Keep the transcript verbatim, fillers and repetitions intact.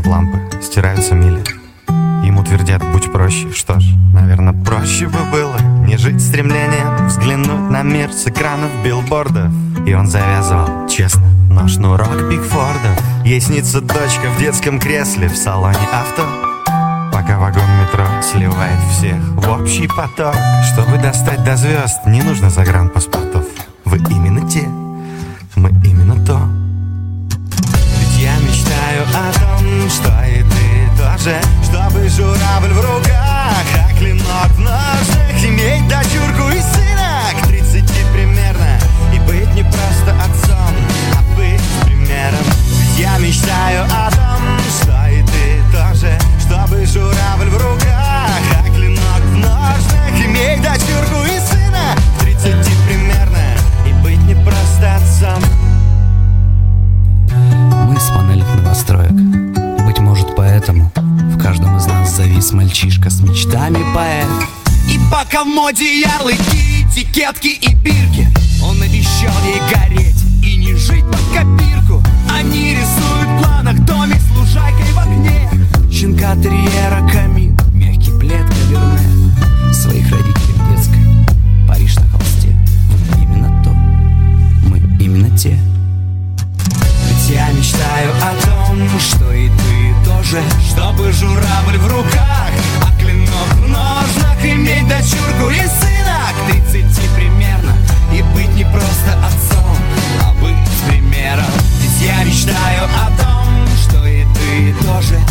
лампы, стираются мили. Ему твердят: будь проще. Что ж, наверное, проще бы было не жить стремлением взглянуть на мир с экранов билбордов. И он завязывал, честно, но шнурок Пикфорда. Ей снится дочка в детском кресле в салоне авто, пока вагон метро сливает всех в общий поток. Чтобы достать до звезд, не нужно загранпаспортов. Вы именно те, мы именно то. Ведь я мечтаю о том, что и ты тоже, чтобы журавль в руках, а клинок в ножнах, иметь дочурку и сына к тридцати примерно, и быть не просто отцом, а быть примером. Ведь я мечтаю о том, что и ты тоже, чтобы журавль в руках, а клинок в ножнах, иметь дочурку и сына к тридцати примерно, и быть не просто отцом. Мы с панельных новостроек. Быть может, поэтому в каждом из нас завис мальчишка с мечтами поэт. И пока в моде ярлыки, этикетки и бирки, он обещал ей гореть и не жить под копирку. Они рисуют в планах домик с лужайкой в окне, щенка терьера, камин, мягкий плед, каверне, своих родителей в детской, Париж на холсте. Вы именно то, мы именно те. Ведь я мечтаю о том, что и ты тоже, чтобы журавль в руках, а клинок в ножнах, иметь дочурку и сына к тридцати примерно, и быть не просто отцом, а быть примером. Ведь я мечтаю о том, что и ты тоже,